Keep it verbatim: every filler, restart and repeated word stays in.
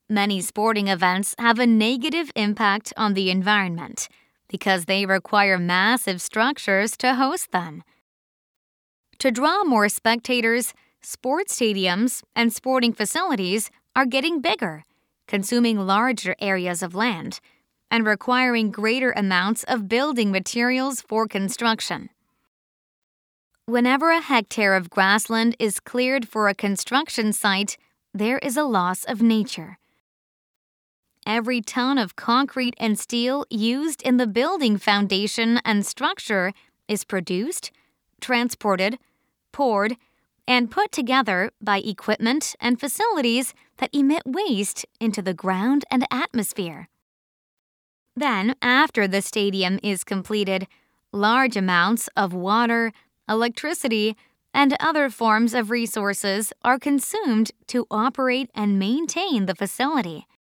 Many sporting events have a negative impact on the environment because they require massive structures to host them. To draw more spectators, sports stadiums and sporting facilities are getting bigger, consuming larger areas of land, and requiring greater amounts of building materials for construction. Whenever a hectare of grassland is cleared for a construction site, there is a loss of nature. Every ton of concrete and steel used in the building foundation and structure is produced, transported, poured, and put together by equipment and facilities that emit waste into the ground and atmosphere. Then, after the stadium is completed, large amounts of water, electricity, and other forms of resources are consumed to operate and maintain the facility.